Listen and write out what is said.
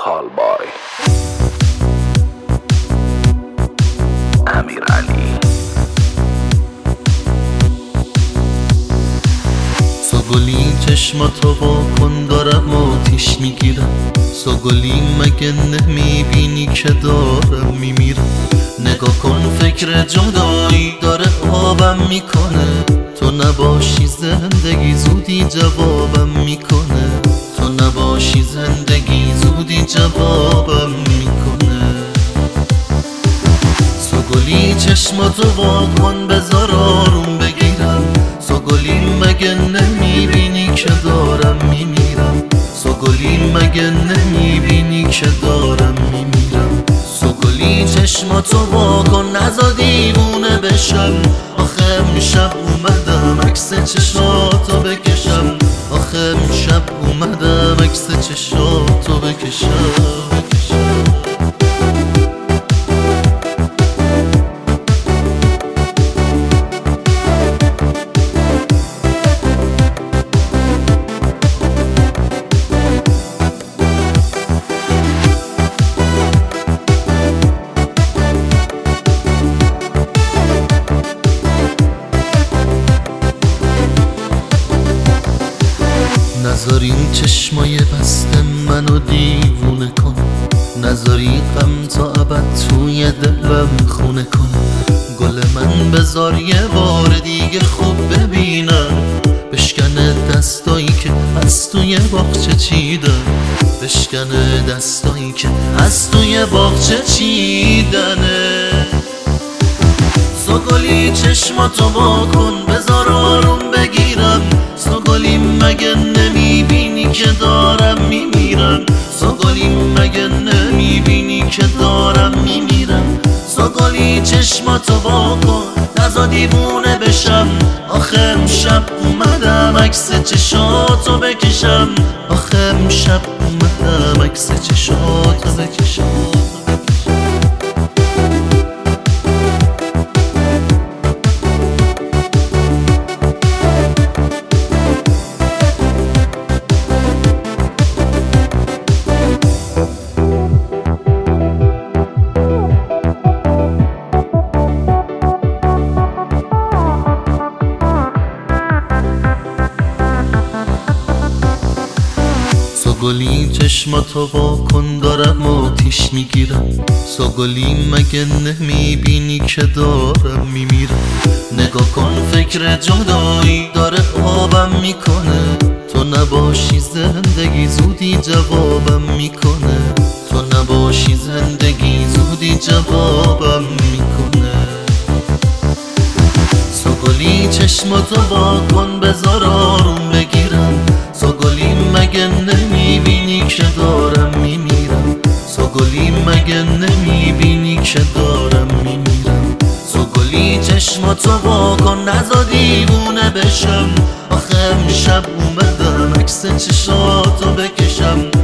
کالبای امیرعلی. سوگلی چشماتو واکن دارم آتیش میگیرم. سوگلی مگه نمیبینی که دارم میمیرم؟ نگاه کن فکر جدایی داره آبم میکنه. تو نباشی زندگی زودی جوابم میکنه. تو نباشی زندگی زودی جوابم میکنه. سوگلی چشماتو واکن بذار آروم بگیرم. سوگلی مگه نمیبینی که دارم میمیرم؟ سوگلی مگه نمیبینی که دارم میمیرم؟ سوگلی چشماتو واکن نزا دیوونه بشم. آخه امشب اومدم عکس چشاتو بکشم. آخه امشب اومدم عکس چشاتو بکشم. نذار این چشمای بسته منو دیوونه کن. نذار این غم تا ابد توی دلم خونه کن. گل من بذار یه بار دیگه خوب ببینم. بشکنه دستایی که از توی باغچه چیدن. بشکنه دستایی که از توی باغچه چیدنه. سوگلی چشماتو واکن بذار آروم بگیرم. سوگلی مگه نمیبینی که دارم میمیرم؟ سوگلی مگه نمیبینی که دارم میمیرم؟ سوگلی چشماتو واکن نزا دیوونه بشم. آخه امشب اومدم عکس چشاتو بکشم. آخه امشب اومدم عکس چشاتو بکشم. سوگلی چشماتو واکن دارم آتیش میگیرم. سوگلی مگه نمیبینی که دارم میمیرم؟ نگاه کن فکر جدایی داره آبم میکنه. تو نباشی زندگی زودی جوابم میکنه. تو نباشی زندگی زودی جوابم میکنه. سوگلی چشماتو واکن بذار آروم بگیرم. سوگلی مگه نمیبینی که دارم میمیرم؟ سوگلی مگه نمیبینی که دارم میمیرم؟ سوگلی چشماتو واکن نزا دیوونه بشم. آخه امشب اومدم عکس چشاتو بکشم.